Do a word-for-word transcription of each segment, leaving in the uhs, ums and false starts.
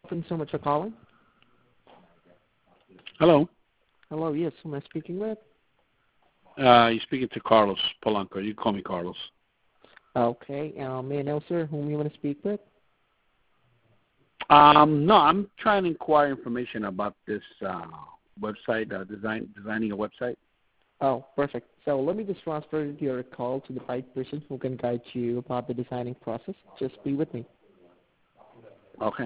Thanks so much for calling. Hello. Hello, yes, who am I speaking with? Uh, you're speaking to Carlos Polanco. You can call me Carlos. Okay, uh, may I know, sir, whom you want to speak with? Um, no, I'm trying to inquire information about this uh, website, uh, design, designing a website. Oh, perfect. So let me just transfer your call to the right person who can guide you about the designing process. Just be with me. Okay.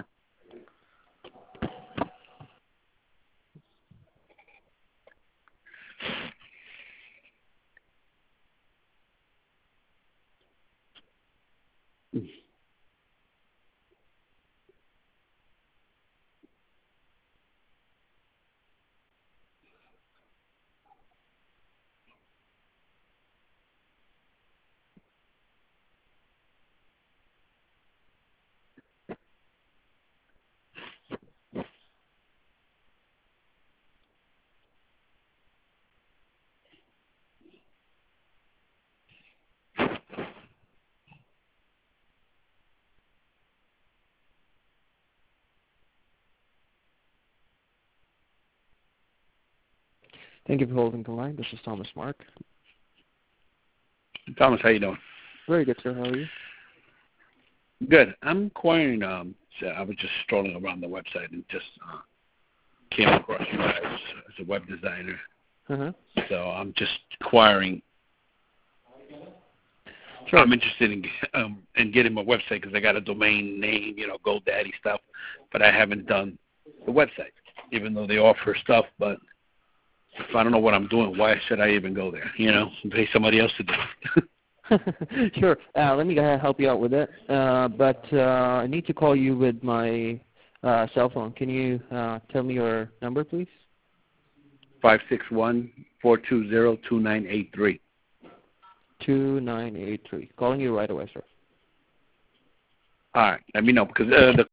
Thank you for holding the line. This is Thomas Mark. Thomas, how you doing? Very good, sir. How are you? Good. I'm inquiring. Um, so I was just strolling around the website and just uh, came across you guys as a web designer. Uh-huh. So I'm just inquiring. Sure. I'm interested in um, in getting my website because I got a domain name, you know, GoDaddy stuff, but I haven't done the website, even though they offer stuff. But if I don't know what I'm doing, why should I even go there? You know, and pay somebody else to do it. Sure. Uh, let me uh, help you out with it. Uh, but uh, I need to call you with my uh, cell phone. Can you uh, tell me your number, please? Five six one four two zero two nine eight three. Two nine eight three. Calling you right away, sir. All right, let me know because uh, the